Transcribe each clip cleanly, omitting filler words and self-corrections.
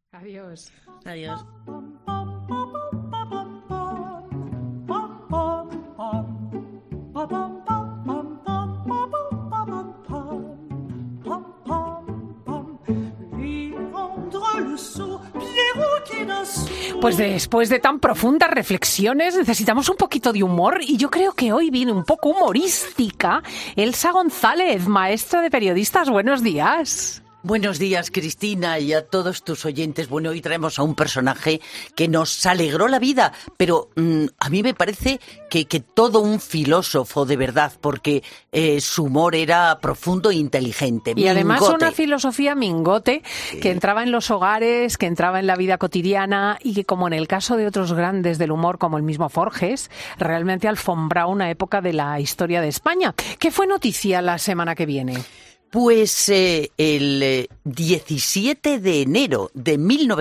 Adiós. Adiós. Pues después de tan profundas reflexiones necesitamos un poquito de humor y yo creo que hoy viene un poco humorística Elsa González, maestra de periodistas. Buenos días. Buenos días, Cristina, y a todos tus oyentes. Bueno, hoy traemos a un personaje que nos alegró la vida, pero a mí me parece que todo un filósofo de verdad, porque su humor era profundo e inteligente. Y además una filosofía mingote que entraba en los hogares, que entraba en la vida cotidiana y que, como en el caso de otros grandes del humor, como el mismo Forges, realmente alfombraba una época de la historia de España. ¿Qué fue noticia la semana que viene? Pues el 17 de enero de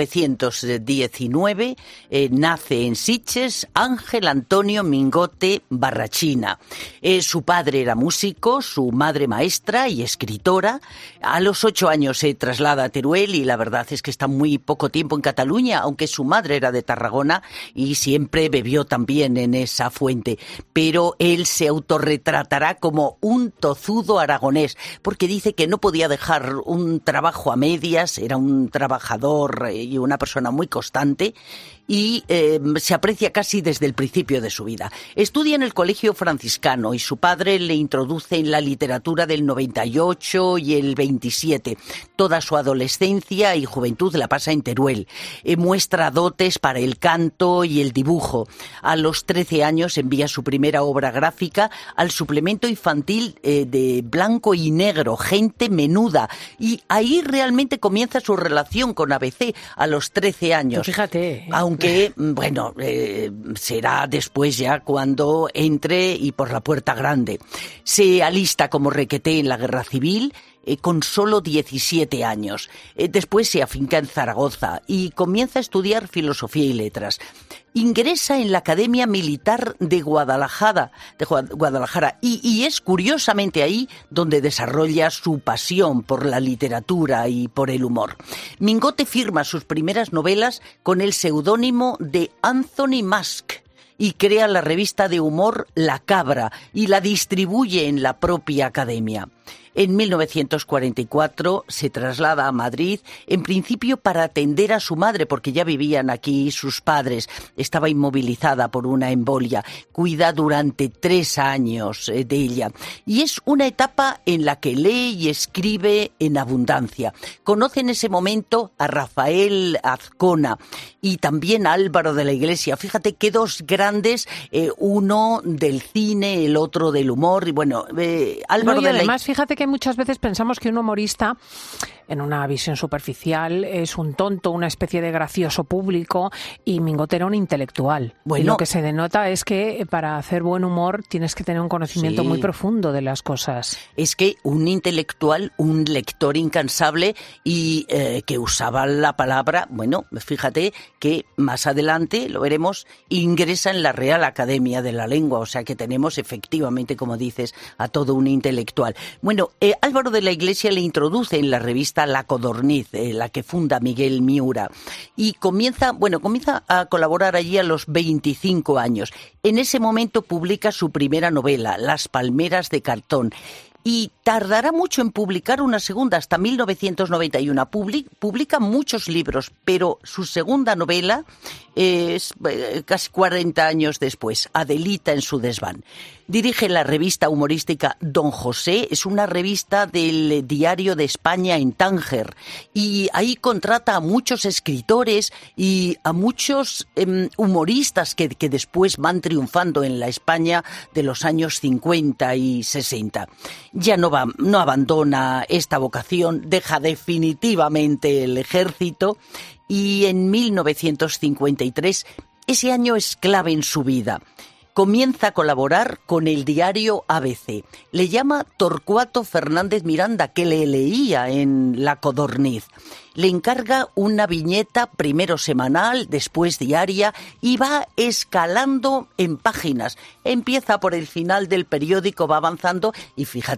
1919 nace en Sitges Ángel Antonio Mingote Barrachina. Su padre era músico, su madre maestra y escritora. A los 8 años se traslada a Teruel y la verdad es que está muy poco tiempo en Cataluña, aunque su madre era de Tarragona y siempre bebió también en esa fuente. Pero él se autorretratará como un tozudo aragonés, porque dice que no podía dejar un trabajo a medias, era un trabajador y una persona muy constante y se aprecia casi desde el principio de su vida. Estudia en el colegio franciscano y su padre le introduce en la literatura del 98 y el 27. Toda su adolescencia y juventud la pasa en Teruel. Muestra dotes para el canto y el dibujo. A los 13 años envía su primera obra gráfica al suplemento infantil de Blanco y Negro, Gente Menuda. Y ahí realmente comienza su relación con ABC a los 13 años. Pues fíjate. Aunque, bueno, será después ya cuando entre y por la puerta grande. Se alista como requeté en la Guerra Civil con solo 17 años. Después se afinca en Zaragoza y comienza a estudiar filosofía y letras. Ingresa en la Academia Militar de Guadalajara, y es curiosamente ahí donde desarrolla su pasión por la literatura y por el humor. Mingote firma sus primeras novelas con el seudónimo de Anthony Musk y crea la revista de humor La Cabra y la distribuye en la propia academia. En 1944 se traslada a Madrid, en principio para atender a su madre, porque ya vivían aquí sus padres. Estaba inmovilizada por una embolia. Cuida durante 3 años de ella. Y es una etapa en la que lee y escribe en abundancia. Conoce en ese momento a Rafael Azcona y también a Álvaro de la Iglesia. Fíjate qué dos grandes, uno del cine, el otro del humor. Y bueno, Álvaro de la Iglesia. Fíjate que muchas veces pensamos que un humorista, en una visión superficial, es un tonto, una especie de gracioso público, y Mingote era un intelectual. Bueno, y lo que se denota es que para hacer buen humor tienes que tener un conocimiento muy profundo de las cosas. Es que un intelectual, un lector incansable y que usaba la palabra, bueno, fíjate que más adelante, lo veremos, ingresa en la Real Academia de la Lengua, o sea que tenemos efectivamente, como dices, a todo un intelectual. Bueno, Álvaro de la Iglesia le introduce en la revista La Codorniz, la que funda Miguel Miura, y comienza a colaborar allí a los 25 años. En ese momento publica su primera novela, Las palmeras de cartón, y tardará mucho en publicar una segunda, hasta 1991. Publica muchos libros, pero su segunda novela es casi 40 años después, Adelita en su desván. Dirige la revista humorística Don José, es una revista del Diario de España en Tánger, y ahí contrata a muchos escritores y a muchos humoristas que después van triunfando en la España de los años 50 y 60. Ya no abandona esta vocación, deja definitivamente el ejército y en 1953, ese año es clave en su vida. Comienza a colaborar con el diario ABC. Le llama Torcuato Fernández Miranda, que le leía en La Codorniz. Le encarga una viñeta, primero semanal, después diaria, y va escalando en páginas. Empieza por el final del periódico, va avanzando, y fíjate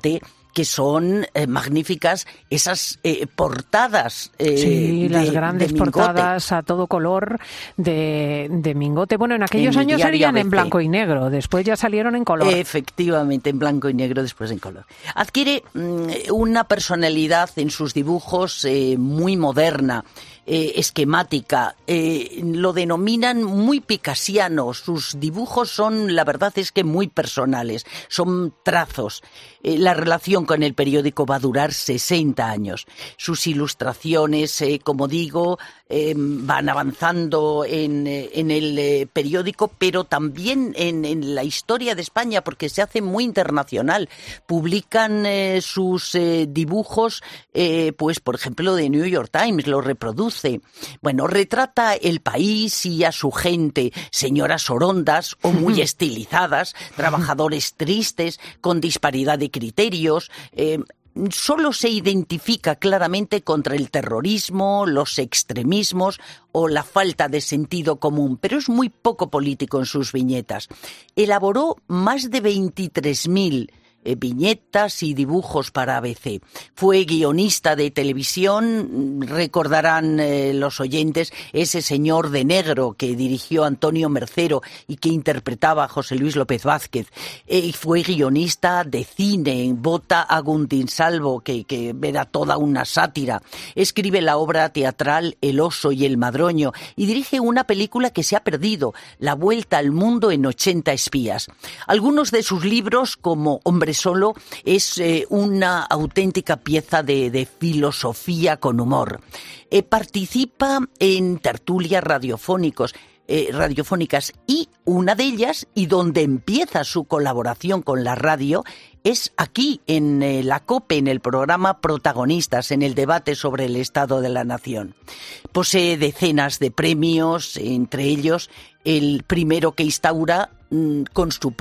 que son magníficas esas portadas las grandes portadas a todo color de Mingote. Bueno, en aquellos años salían en blanco y negro, después ya salieron en color. Efectivamente, en blanco y negro, después en color. Adquiere una personalidad en sus dibujos muy moderna, esquemática, lo denominan muy picasiano. Sus dibujos son, la verdad es que muy personales, son trazos. La relación con el periódico va a durar 60 años. Sus ilustraciones, como digo, van avanzando en el periódico, pero también en la historia de España, porque se hace muy internacional. Publican sus dibujos, pues por ejemplo, The New York Times lo reproduce. Bueno, retrata el país y a su gente, señoras orondas o muy estilizadas, trabajadores tristes, con disparidad de criterios. Solo se identifica claramente contra el terrorismo, los extremismos o la falta de sentido común, pero es muy poco político en sus viñetas. Elaboró más de 23.000 viñetas y dibujos para ABC. Fue guionista de televisión, recordarán los oyentes ese señor de negro que dirigió Antonio Mercero y que interpretaba a José Luis López Vázquez. Fue guionista de cine en Bota Agundinsalvo, que era toda una sátira. Escribe la obra teatral El oso y el madroño y dirige una película que se ha perdido, La vuelta al mundo en 80 espías. Algunos de sus libros, como Hombre Solo, es una auténtica pieza de filosofía con humor. Participa en tertulias radiofónicas y una de ellas, y donde empieza su colaboración con la radio, es aquí en la COPE, en el programa Protagonistas, en el debate sobre el Estado de la Nación. Posee decenas de premios, entre ellos el primero que se instaura con su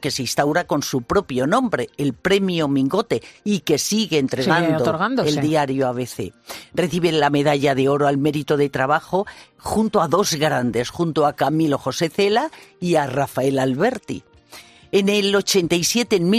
propio nombre, el Premio Mingote, y que sigue entregando el diario ABC. Recibe la medalla de oro al mérito de trabajo junto a dos grandes, junto a Camilo José Cela y a Rafael Alberti. En el 87, en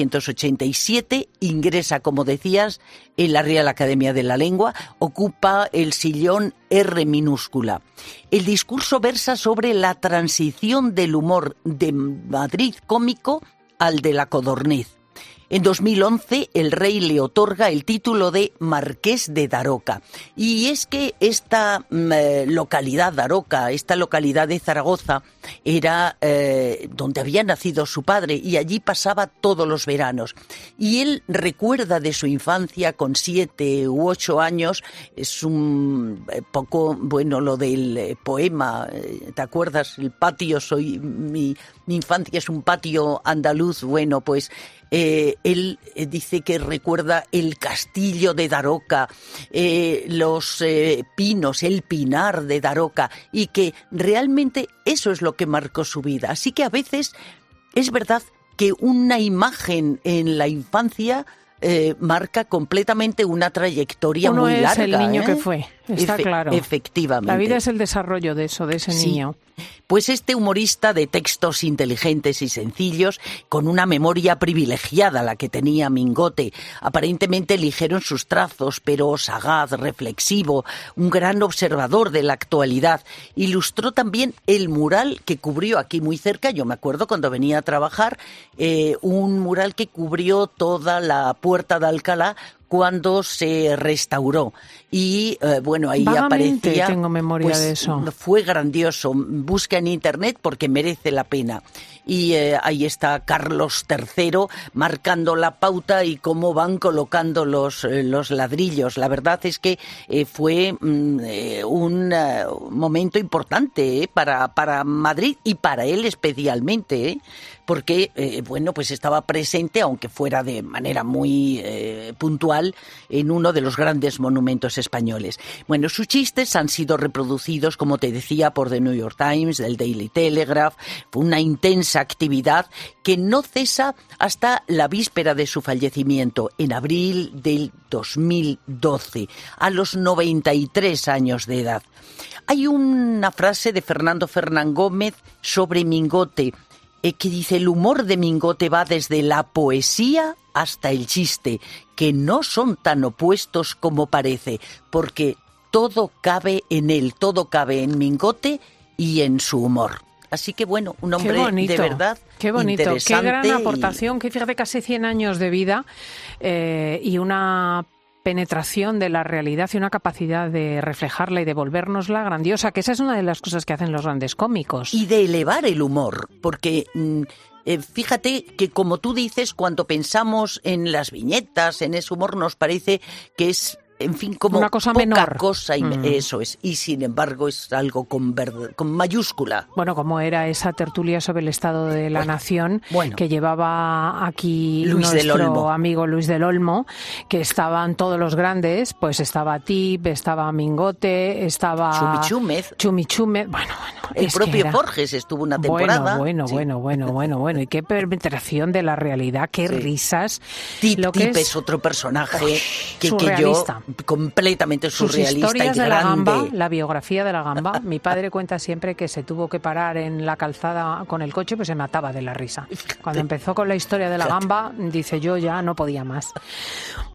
1987, ingresa, como decías, en la Real Academia de la Lengua, ocupa el sillón R minúscula. El discurso versa sobre la transición del humor de Madrid cómico al de la codorniz. En 2011, el rey le otorga el título de Marqués de Daroca. Y es que esta localidad, Daroca, esta localidad de Zaragoza, era donde había nacido su padre y allí pasaba todos los veranos. Y él recuerda de su infancia con 7 u 8 años, es un poco, bueno, lo del poema, ¿te acuerdas? El patio, mi infancia es un patio andaluz, bueno, pues él dice que recuerda el castillo de Daroca, los pinos, el pinar de Daroca, y que realmente eso es lo que marcó su vida. Así que a veces es verdad que una imagen en la infancia marca completamente una trayectoria muy larga. Uno es el niño que fue, está claro. Efectivamente. La vida es el desarrollo de eso, de ese niño. Pues este humorista de textos inteligentes y sencillos, con una memoria privilegiada, la que tenía Mingote, aparentemente ligero en sus trazos, pero sagaz, reflexivo, un gran observador de la actualidad, ilustró también el mural que cubrió aquí muy cerca, yo me acuerdo cuando venía a trabajar, un mural que cubrió toda la Puerta de Alcalá cuando se restauró. Y bueno, ahí vagamente aparecía... tengo memoria pues, de eso. Fue grandioso. Busca en internet porque merece la pena. Y ahí está Carlos III marcando la pauta y cómo van colocando los ladrillos. La verdad es que fue un momento importante para Madrid y para él especialmente, porque bueno, pues estaba presente, aunque fuera de manera muy puntual, en uno de los grandes monumentos españoles. Bueno, sus chistes han sido reproducidos, como te decía, por The New York Times, el Daily Telegraph. Fue una intensa actividad que no cesa hasta la víspera de su fallecimiento, en abril del 2012, a los 93 años de edad. Hay una frase de Fernando Fernán Gómez sobre Mingote, que dice, el humor de Mingote va desde la poesía hasta el chiste, que no son tan opuestos como parece, porque todo cabe en él, todo cabe en Mingote y en su humor. Así que bueno, un hombre de verdad qué bonito, interesante. Qué gran aportación, que fíjate, casi 100 años de vida y una penetración de la realidad y una capacidad de reflejarla y de volvérnosla grandiosa, que esa es una de las cosas que hacen los grandes cómicos. Y de elevar el humor, porque fíjate que, como tú dices, cuando pensamos en las viñetas, en ese humor, nos parece que es, en fin, como una cosa poca menor. cosa, eso es, y sin embargo es algo con mayúscula. Bueno, como era esa tertulia sobre el estado de la nación que llevaba aquí nuestro amigo Luis del Olmo, que estaban todos los grandes, pues estaba Tip, estaba Mingote, estaba Chumichúmez, bueno, el propio Borges estuvo una temporada. Bueno, y qué penetración de la realidad, qué risas. Tip es otro personaje que yo completamente surrealista. Sus historias y de grande. la gamba, la biografía de la gamba. Mi padre cuenta siempre que se tuvo que parar en la calzada con el coche, pues se mataba de la risa. Cuando empezó con la historia de la gamba, dice, yo ya no podía más.